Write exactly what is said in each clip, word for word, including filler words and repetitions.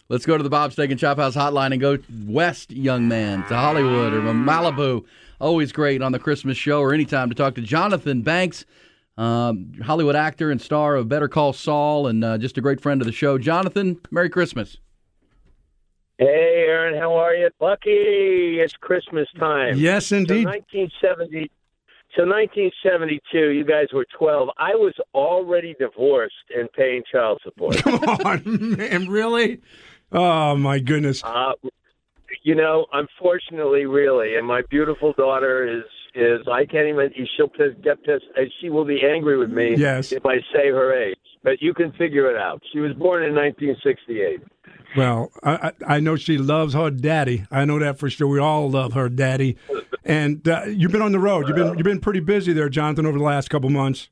Let's go to the Bob Steak and Chop House hotline and go west, young man, to Hollywood or Malibu. Always great on the Christmas show or anytime to talk to Jonathan Banks, um, Hollywood actor and star of Better Call Saul, and uh, just a great friend of the show. Jonathan, Merry Christmas. Hey, Aaron, how are you? Bucky, it's Christmas time. Yes, indeed. So nineteen seventy, so nineteen seventy-two, you guys were twelve. I was already divorced and paying child support. Come on, man, really? Oh, my goodness. Uh, you know, unfortunately, really, and my beautiful daughter is, is I can't even, she'll get pissed, she will be angry with me yes. if I say her age. But you can figure it out. She was born in nineteen sixty-eight. Well, I, I know she loves her daddy. I know that for sure. We all love her daddy. And uh, you've been on the road. You've been you've been pretty busy there, Jonathan, over the last couple months.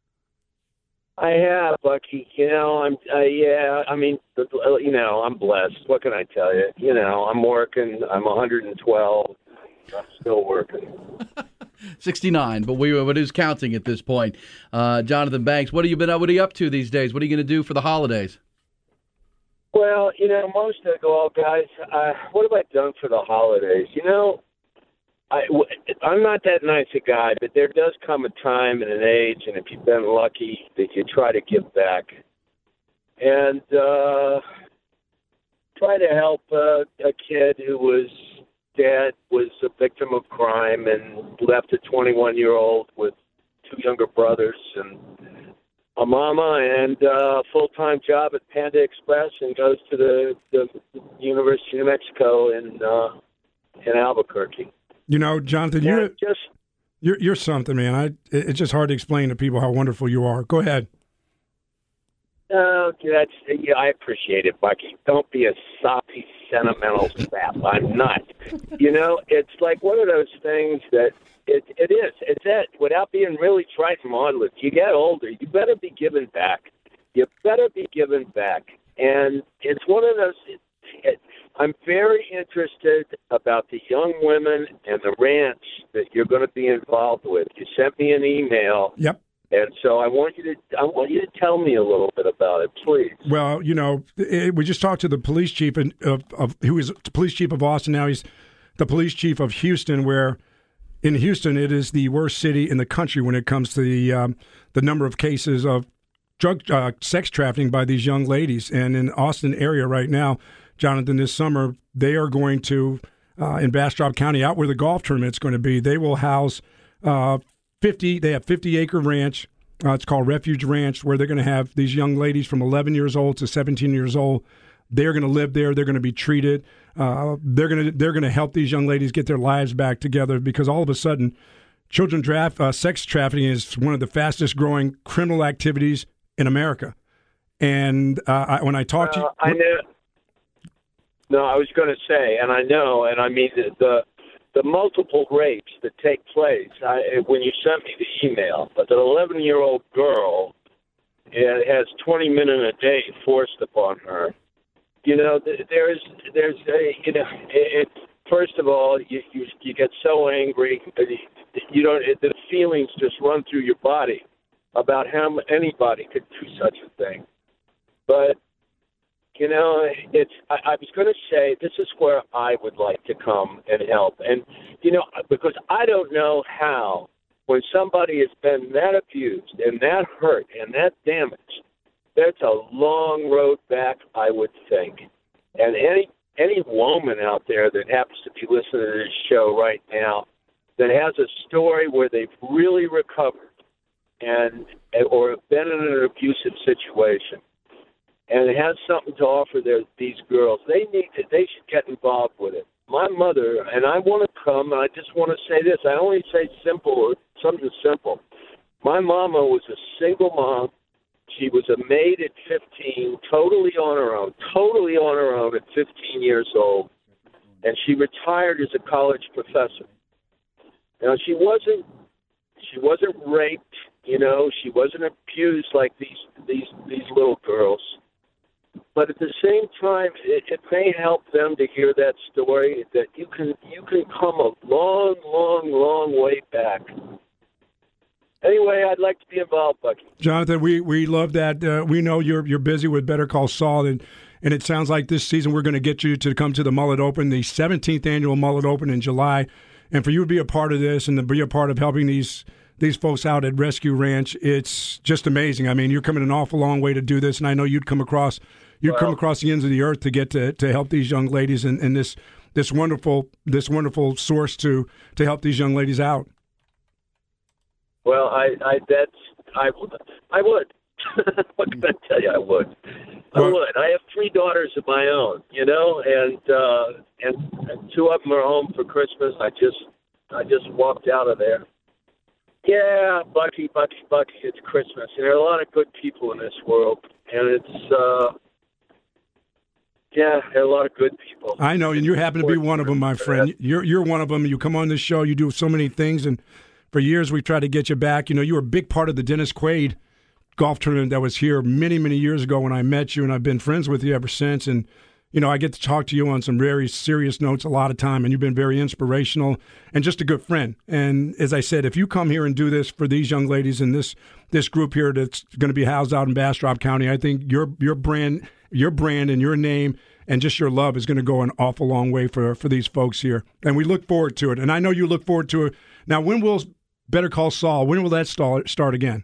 I have, Bucky. You know, I'm. Uh, yeah, I mean, you know, I'm blessed. What can I tell you? You know, I'm working. I'm one hundred twelve. I'm still working. sixty-nine, but we what is counting at this point? Uh, Jonathan Banks, what have you been? What are you up to these days? What are you going to do for the holidays? Well, you know, most of the well, guys, uh, what have I done for the holidays? You know, I, I'm not that nice a guy, but there does come a time and an age, and if you've been lucky, that you try to give back. And uh, try to help uh, a kid who was dad was a victim of crime and left a twenty-one-year-old with two younger brothers and a mama and a full-time job at Panda Express, and goes to the, the University of New Mexico in uh, in Albuquerque. You know, Jonathan, yeah, you're just you're you're something, man. I it's just hard to explain to people how wonderful you are. Go ahead. Uh, that's yeah, I appreciate it, Bucky. Don't be a soppy, sentimental sap. I'm not. You know, it's like one of those things that it it is. It's that without being really trite and maudlin. You get older, you better be giving back. You better be giving back, and it's one of those. It, it, I'm very interested about the young women and the ranch that you're going to be involved with. You sent me an email. Yep. And so I want you to I want you to tell me a little bit about it, please. Well, you know, it, we just talked to the police chief of, of who is the police chief of Austin. Now he's the police chief of Houston, where in Houston it is the worst city in the country when it comes to the um, the number of cases of drug uh, sex trafficking by these young ladies. And in the Austin area right now, Jonathan, this summer they are going to uh, in Bastrop County, out where the golf tournament's going to be. They will house. Uh, fifty They have fifty acre ranch. Uh, it's called Refuge Ranch, where they're going to have these young ladies from eleven years old to seventeen years old. They're going to live there. They're going to be treated. Uh, they're going to they're going to help these young ladies get their lives back together, because all of a sudden, children draft uh, sex trafficking is one of the fastest growing criminal activities in America. And uh, I, when I talk to you, I know. No, I was going to say, and I know, and I mean the. the The multiple rapes that take place, I, when you sent me the email, but an eleven-year-old girl has twenty minutes a day forced upon her. You know, there's, there's a, you know, it, first of all, you, you you get so angry, you don't, the feelings just run through your body about how anybody could do such a thing. But You know, it's. I, I was going to say this is where I would like to come and help, and you know, because I don't know how, when somebody has been that abused and that hurt and that damaged, that's a long road back, I would think. And any any woman out there that happens to be listening to this show right now that has a story where they've really recovered and or have been in an abusive situation, and it has something to offer their, these girls, they need to, they should get involved with it. My mother, and I want to come, and I just want to say this, I only say simple, something simple. My mama was a single mom. She was a maid at fifteen, totally on her own, totally on her own at fifteen years old, and she retired as a college professor. Now, she wasn't, she wasn't raped, you know, she wasn't abused like these, these, these little girls. But at the same time, it, it may help them to hear that story, that you can you can come a long, long, long way back. Anyway, I'd like to be involved, Bucky. Jonathan, we, we love that. Uh, we know you're you're busy with Better Call Saul, and And it sounds like this season we're going to get you to come to the Mullet Open, the seventeenth annual Mullet Open in July. And for you to be a part of this and to be a part of helping these these folks out at Rescue Ranch, it's just amazing. I mean, you're coming an awful long way to do this, and I know you'd come across you'd well, come across the ends of the earth to get to, to help these young ladies and, and this this wonderful this wonderful source to to help these young ladies out. Well, I, I that's I would I would. What can I tell you? I would. I well, would. I have three daughters of my own, you know, and uh, and, and two of them are home for Christmas. I just I just walked out of there. Yeah, Bucky, Bucky, Bucky. It's Christmas, and there are a lot of good people in this world, and it's uh, yeah, there are a lot of good people. I know, and you happen to be one of them, my friend. You're you're one of them. You come on this show, you do so many things, and for years we've tried to get you back. You know, you were a big part of the Dennis Quaid golf tournament that was here many, many years ago when I met you, and I've been friends with you ever since. And, you know, I get to talk to you on some very serious notes a lot of time, and you've been very inspirational and just a good friend. And as I said, if you come here and do this for these young ladies and this this group here that's going to be housed out in Bastrop County, I think your your brand, your brand and your name and just your love is going to go an awful long way for, for these folks here. And we look forward to it. And I know you look forward to it. Now, when will Better Call Saul, when will that start, start again?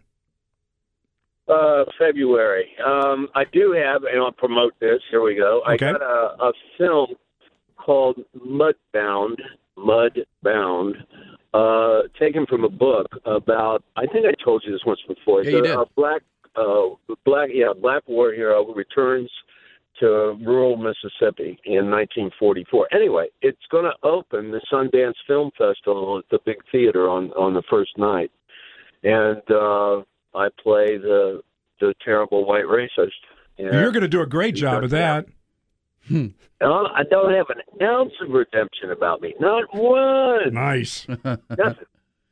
Uh, February. Um, I do have, and I'll promote this. Here we go. Okay. I got a, a film called Mudbound, Mudbound, uh, taken from a book about. I think I told you this once before. Yeah, you a, did. a black, uh, black, yeah, black war hero who returns to rural Mississippi in nineteen forty-four. Anyway, it's going to open the Sundance Film Festival at the Big Theater on on the first night, and. Uh, I play the the terrible white racist. And you're going to do a great job of that. Hmm. I don't have an ounce of redemption about me. Not one. Nice. Nothing.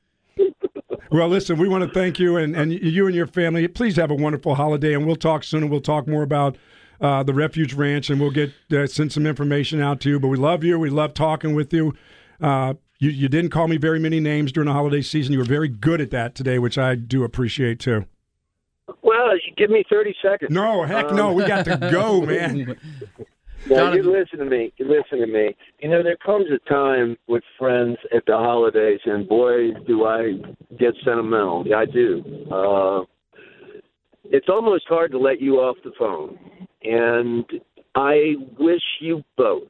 Well, listen, we want to thank you and, and you and your family. Please have a wonderful holiday, and we'll talk soon, and we'll talk more about uh, the Refuge Ranch, and we'll get uh, send some information out to you. But we love you. We love talking with you. Uh, You, you didn't call me very many names during the holiday season. You were very good at that today, which I do appreciate, too. Well, you give me thirty seconds. No, heck um, no. We got to go, man. Now, you listen to me. You listen to me. You know, there comes a time with friends at the holidays, and boy, do I get sentimental. Yeah, I do. Uh, it's almost hard to let you off the phone. And I wish you both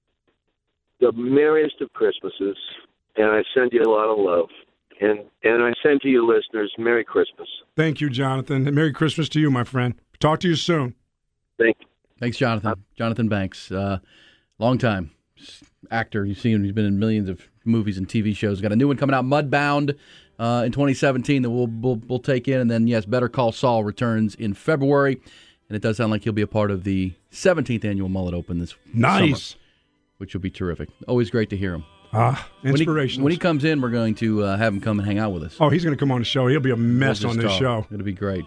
the merriest of Christmases, and I send you a lot of love. And and I send to you listeners, Merry Christmas. Thank you, Jonathan. And Merry Christmas to you, my friend. Talk to you soon. Thank you. Thanks, Jonathan. Uh, Jonathan Banks, uh, long time actor. You've seen him. He's been in millions of movies and T V shows. Got a new one coming out, Mudbound, uh, in twenty seventeen that we'll, we'll we'll take in. And then, yes, Better Call Saul returns in February. And it does sound like he'll be a part of the seventeenth annual Mullet Open this nice. summer, which will be terrific. Always great to hear him. Ah, inspirational. When he, when he comes in, we're going to uh, have him come and hang out with us. Oh, he's going to come on the show. He'll be a mess we'll on this talk. show. It'll be great.